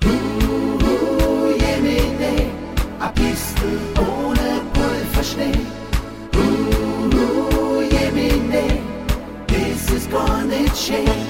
Jemine, a Pistel ohne Pulverschnee. Jemine, this is gonna change.